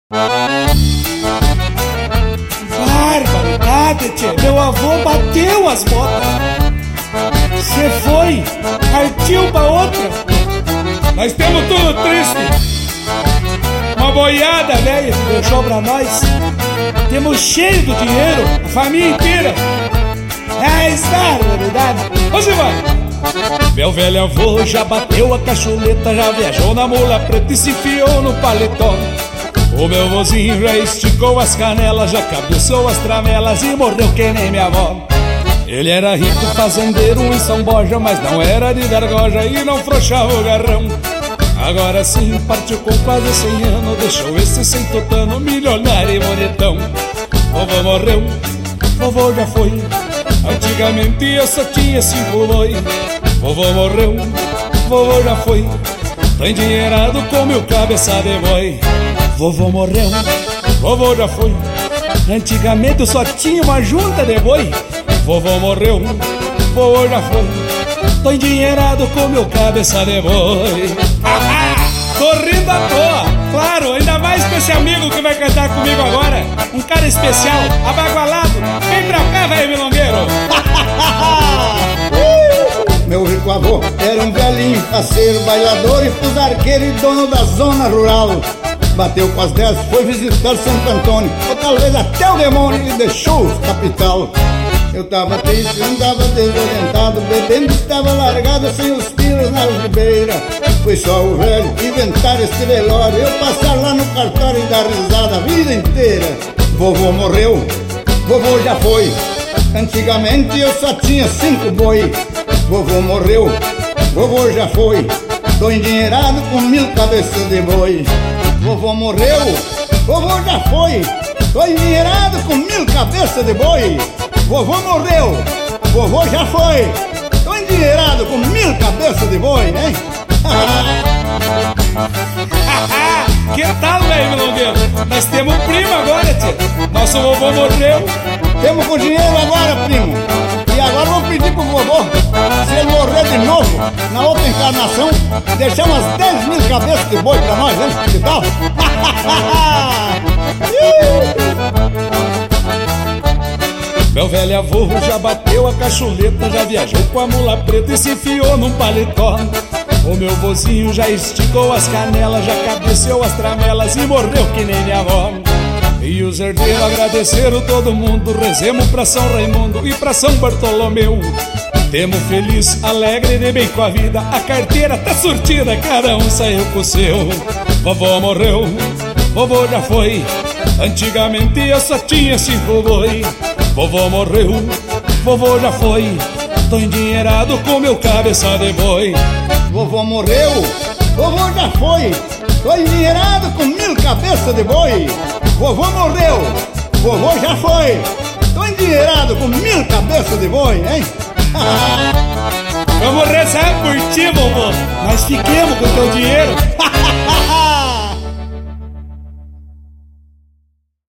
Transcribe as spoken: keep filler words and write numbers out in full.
Barbaridade, tchê. Meu avô bateu as botas. Cê foi, partiu pra outra. Nós temos tudo triste. Uma boiada velha que deixou pra nós. Temos cheio do dinheiro, a família inteira. É isso, barbaridade. Vamos embora. Meu velho avô já bateu a cachuleta, já viajou na mula preta e se enfiou no paletó. O meu vozinho já esticou as canelas, já cabeçou as tramelas e morreu que nem minha avó. Ele era rico, fazendeiro em São Borja, mas não era de dar goja e não frouxava o garrão. Agora sim partiu com quase cem anos, deixou esse sem tutano, milionário e bonitão. Vovô morreu, vovô já foi, antigamente eu só tinha cinco boi. Vovô morreu, vovô já foi, tô endinheirado com meu cabeça de boi. Vovô morreu, vovô já foi, antigamente eu só tinha uma junta de boi. Vovô morreu, vovô já foi, tô endinheirado com meu cabeça de boi. Tô rindo à toa, claro, ainda mais com esse amigo que vai cantar comigo agora. Um cara especial, abagualado. Vem pra cá, velho milongueiro. Meu rico avô era um velhinho faceiro, bailador e fusarqueiro e dono da zona rural. Bateu com as dez, foi visitar Santo Antônio, ou talvez até o demônio lhe deixou o capital. Eu tava triste, andava desorientado, bebendo estava largado sem os pilos na ribeira. Foi só o velho inventar este velório, eu passar lá no cartório e dar risada a vida inteira. Vovô morreu, vovô já foi, antigamente eu só tinha cinco boi. Vovô morreu, vovô já foi, tô endinheirado com mil cabeças de boi. Vovô morreu, vovô já foi, tô endinheirado com mil cabeças de boi. Vovô morreu, vovô já foi, tô endinheirado com mil cabeças de boi, hein? Que tal, velho milongueiro? Nós temos um primo agora, tio. Nosso vovô morreu. Temos com dinheiro agora, primo. E agora vamos pedir pro vovô, se ele morrer de novo, na outra encarnação, deixar umas dez mil cabeças de boi pra nós, hein? Que tal? Meu velho avô já bateu a cachuleta, já viajou com a mula preta e se enfiou num paletó. O meu vozinho já esticou as canelas, já cabeceou as tramelas e morreu que nem minha avó. E os herdeiros agradeceram todo mundo, rezemos pra São Raimundo e pra São Bartolomeu. Temos feliz, alegre, de bem com a vida, a carteira tá surtida, cada um saiu com o seu. Vovô morreu, vovô já foi, antigamente eu só tinha cinco boi. Vovô morreu, vovô já foi, tô endinheirado com meu cabeça de boi. Vovô morreu, vovô já foi, tô endinheirado com mil cabeças de boi. Vovô morreu, vovô já foi, tô endinheirado com mil cabeças de boi, hein? Vamos rezar por ti, vovô. Nós fiquemos com teu dinheiro.